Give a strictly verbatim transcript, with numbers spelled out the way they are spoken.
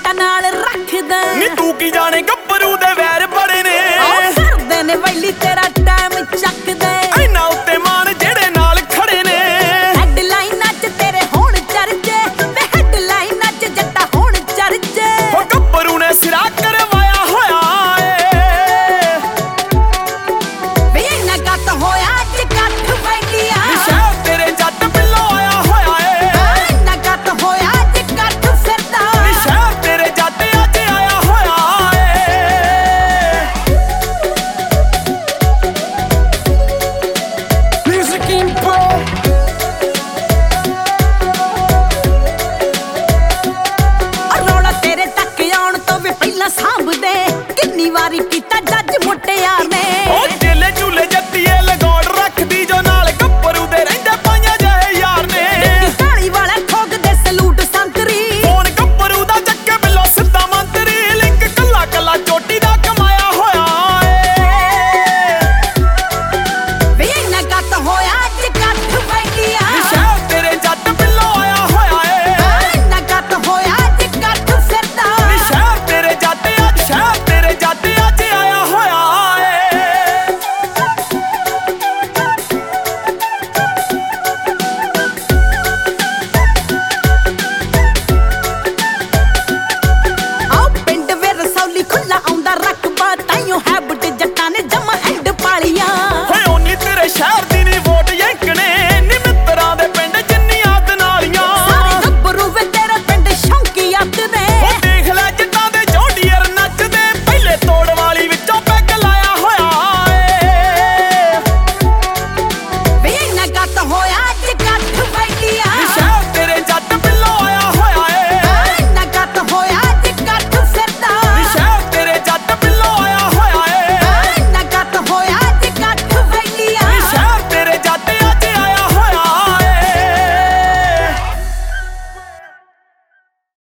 ਜੱਟਾਂ ਨਾਲ ਰੱਖਦਾ ਨੀ ਤੂੰ ਕੀ ਜਾਣੇ ਗੱਭਰੂ ਦੇ ਵੈਰ ਬੜੇ ਨੇ ਕਰਦੇ ਨੇ ਵੈਲੀ ਤੇਰਾ ਟਾਈਮ ਚੱਕਦੇ ਇੰਨਾ ਉੱਤੇ ਮਾਨ ਜਿਹੜੇ ਨਾਲ ਖੜੇ ਨੇ ਹੈਡਲਾਈਨਾਂ 'ਚ ਤੇਰੇ ਹੁਣ ਚਰਚੇ ਵੇ ਹੈਡਲਾਈਨਾਂ 'ਚ ਜੱਟਾਂ ਹੁਣ ਚਰਚੇ ਉਹ ਗੱਭਰੂ ਨੇ ਸਿਰਾ ਕਰਵਾਇਆ ਹੋਇਆ ਏ ਵੇ ਇੰਨਾ ਗੱਤ ਹੋਇਆ ਅੱਜ ਗੱਠ ਵੈਲੀਆਂ ਸ਼ਹਿਰ ਤੇਰੇ ਜੱਟ ਬਿੱਲੋ ਆਇਆ ਹੋਇਆ ਏ ਇੰਨਾ ਗੱਤ ਹੋਇਆ ਅੱਜ ਗੱਠ ਫਿਰਦਾ ਸ਼ਹਿਰ ਤੇਰੇ ਜੱਟ ਅੱਜ ਆਇਆ ਹੋਇਆ ਏ Music Info. ਰੌਲਾ ਤੇਰੇ ਤੱਕ ਆਉਣ ਤੋਂ ਵੀ ਪਹਿਲਾਂ ਸਾਂਭਦੇ ਕਿੰਨੀ ਵਾਰੀ